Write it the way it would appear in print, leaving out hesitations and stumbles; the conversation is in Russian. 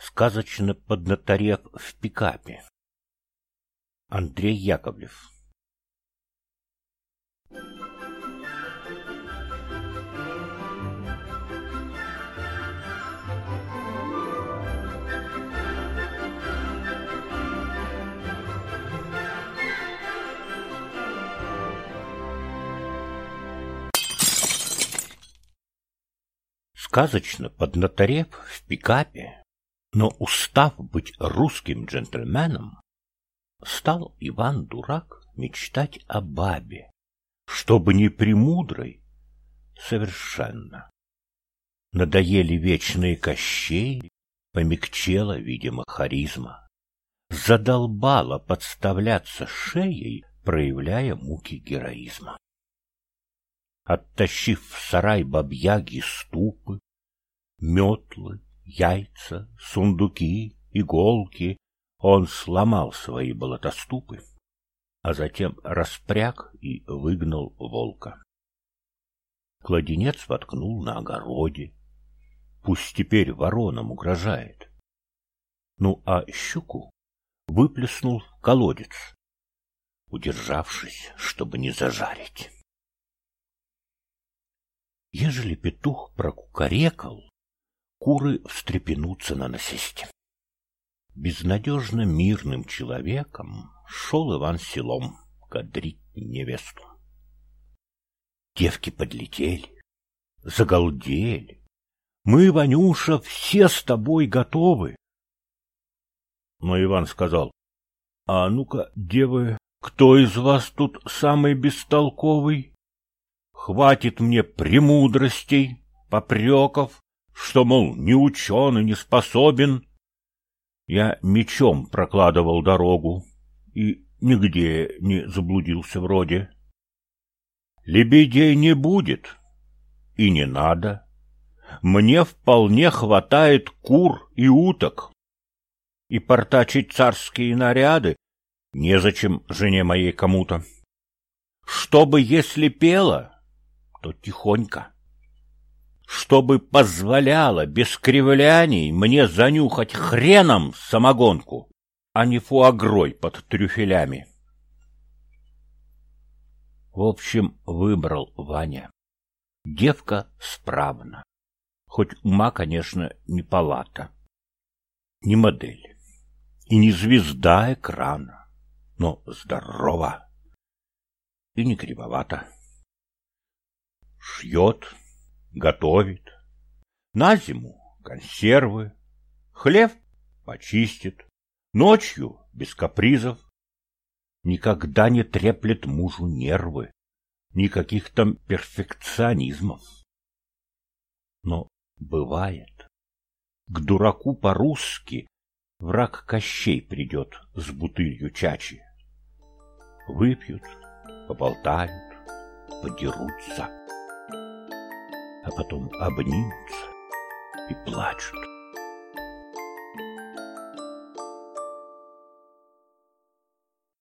Сказочно поднаторев в пикапе. Андрей Яковлев. Сказочно поднаторев в пикапе, но устав быть русским джентльменом, стал Иван-дурак мечтать о бабе, чтобы не премудрой совершенно. Надоели вечные Кощеи, помягчела, видимо, харизма. Задолбала подставляться шеей, проявляя муки героизма. Оттащив в сарай бабьяги ступы, метлы, яйца, сундуки, иголки, он сломал свои болотоступы, а затем распряг и выгнал волка. Кладенец воткнул на огороде, пусть теперь воронам угрожает. Ну а щуку выплеснул в колодец, удержавшись, чтобы не зажарить. Ежели петух прокукарекал, куры встрепенутся на насесте. Безнадежно мирным человеком шел Иван селом кадрить невесту. Девки подлетели, загалдели. Мы, Ванюша, все с тобой готовы. Но Иван сказал: а ну-ка, девы, кто из вас тут самый бестолковый? Хватит мне премудростей, попреков, что, мол, ни ученый, не способен. Я мечом прокладывал дорогу и нигде не заблудился вроде. Лебедей не будет и не надо. Мне вполне хватает кур и уток. И портачить царские наряды незачем жене моей кому-то. Чтобы, если пела, то тихонько. Чтобы позволяла без кривляний мне занюхать хреном самогонку, а не фуагрой под трюфелями. В общем, выбрал Ваня. Девка справна, хоть ума, конечно, не палата, не модель и не звезда экрана, но здорова и не кривовата. Шьет, готовит, на зиму консервы, хлеб почистит, ночью без капризов, никогда не треплет мужу нервы, никаких там перфекционизмов. Но бывает, к дураку по-русски враг Кощей придет с бутылью чачи. Выпьют, поболтают, подерутся, а потом обнимутся и плачут.